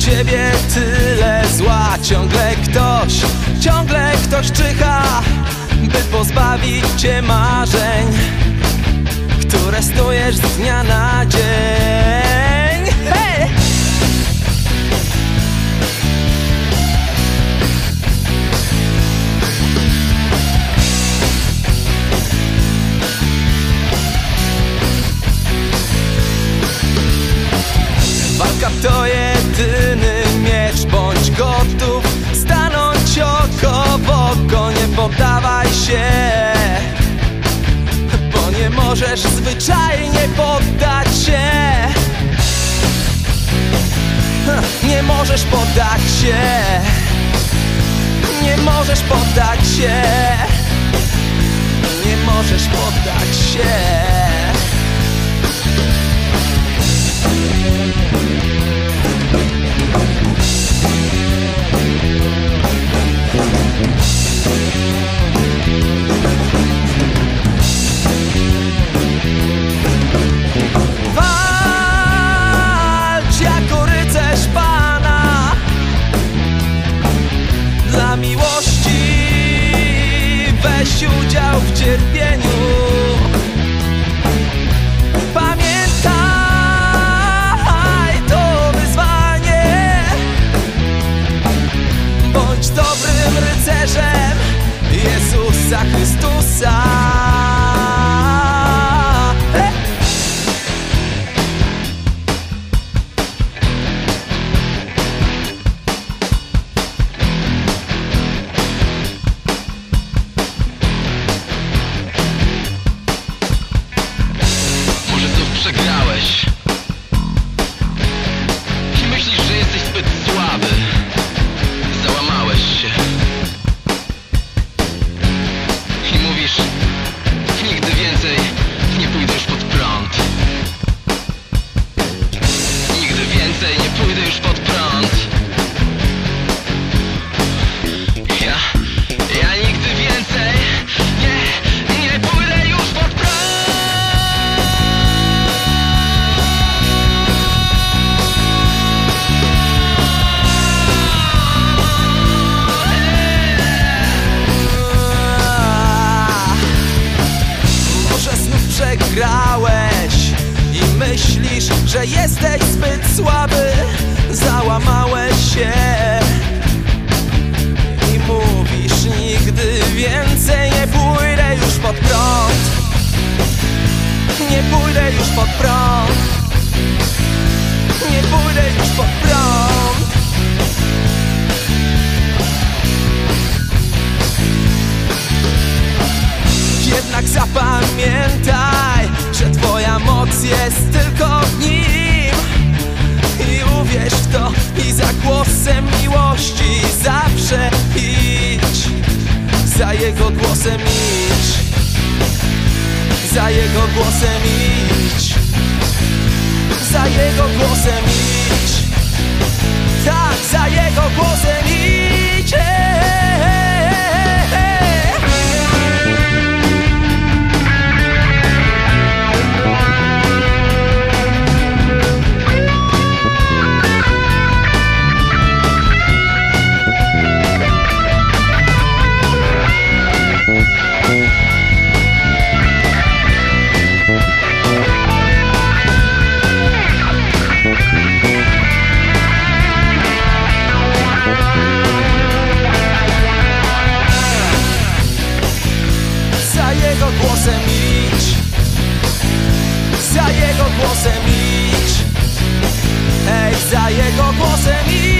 ciebie tyle zła. Ciągle ktoś czyha, by pozbawić cię marzeń, które snujesz z dnia na dzień. Hej! Walka to jedyny miecz, bądź gotów stanąć oko w oko. Nie poddawaj się, bo nie możesz zwyczajnie poddać się. Nie możesz poddać się, nie możesz poddać się, nie możesz poddać się. Walcz jako rycerz Pana dla miłości, weź udział w cierpieniu. Pamiętaj, to wyzwanie. Bądź dobrym rycerzem Jezusa Chrystusa. Może znów przegrałeś i myślisz, że jesteś zbyt słaby. Załamałeś się i mówisz: nigdy więcej nie pójdę już pod prąd. Nigdy więcej nie pójdę już pod prąd. Ja nigdy więcej nie pójdę już pod prąd. Może znów przegrałeś i myślisz, że jesteś zbyt słaby. Załamałeś się i mówisz: nigdy więcej nie pójdę już pod prąd. Nie pójdę już pod prąd. Nie pójdę już pod prąd. Jednak zapamiętaj, że twoja moc jest tylko w Nim. I uwierz w to i za głosem miłości zawsze idź. Za Jego głosem idź. Za Jego głosem idź. Za Jego głosem idź. Tak, za Jego głosem idź. Za Jego głosem idź. Za Jego głosem idź. Ej, za Jego głosem idź.